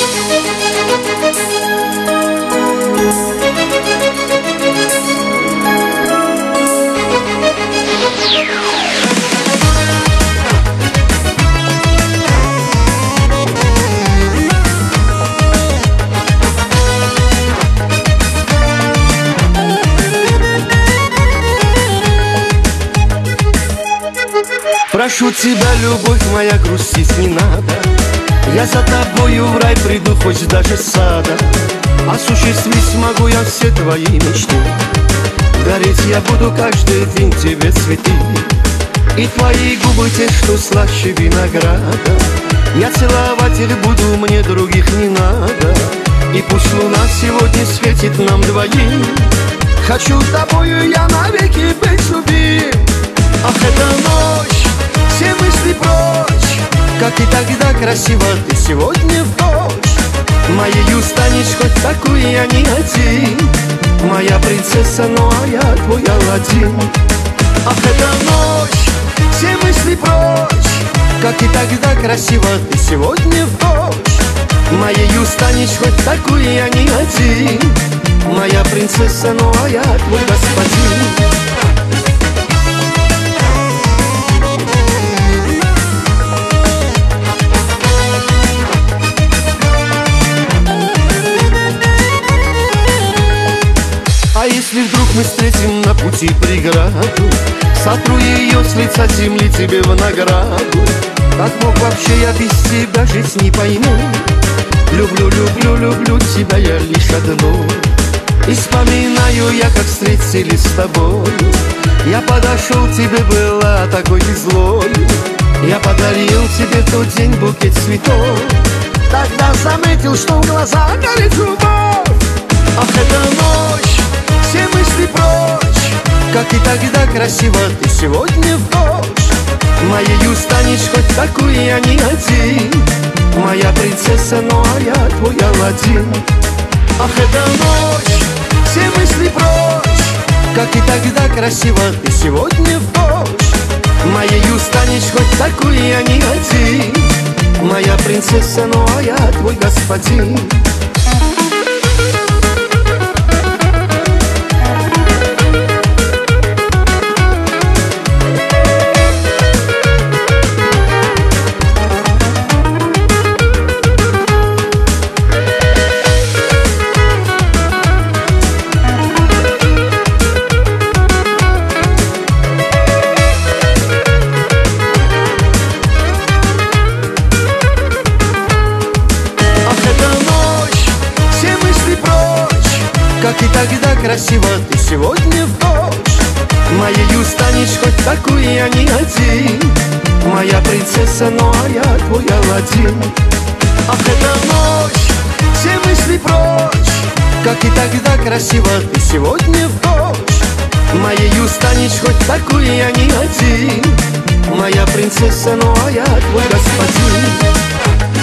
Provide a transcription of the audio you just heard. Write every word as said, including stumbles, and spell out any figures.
Прошу тебя, любовь моя, грустить не надо. Я за тобою в рай приду, хоть даже с сада. Осуществить смогу я все твои мечты. Дарить я буду каждый день тебе цветы. И твои губы те, что слаще винограда. Я целователь буду, мне других не надо. И пусть луна сегодня светит нам двоим. Хочу тобою я навеки быть любим. Ах, эта ночь, все мысли прочь. Как и тогда красиво ты сегодня в ночь. Моею станешь хоть такую я не один. Моя принцесса, ну а я твой Аладдин. Ах, эта ночь, все мысли прочь. Как и тогда красиво ты сегодня в ночь. Моею станешь хоть такую я не один. Моя принцесса, ну а я твой господин. А если вдруг мы встретим на пути преграду, сотру ее с лица земли тебе в награду. Как мог вообще я без тебя жить не пойму. Люблю, люблю, люблю тебя я лишь одну. И вспоминаю я, как встретились с тобой. Я подошел, тебе была такой злой. Я подарил тебе в тот день букет цветов. Тогда заметил, что в глазах горит любовь. Ах, эта ночь, все мысли прочь. Как и тогда красиво ты сегодня в ночь. Моею станешь хоть такую я не один. Моя принцесса, ну а я твой Аладдин. Ах, эта ночь, все мысли прочь. Как и тогда красиво ты сегодня в ночь. Моею станешь хоть такую я не один. Моя принцесса, ну а я твой господин. Как и тогда красиво ты сегодня в ночь. Моею станешь хоть такую я не один. Моя принцесса, ну а я твой Аладдин. Ах, эта ночь, все мысли прочь. Как и тогда красиво ты сегодня в ночь. Моею станешь хоть такую я не один. Моя принцесса, ну а я твой господин.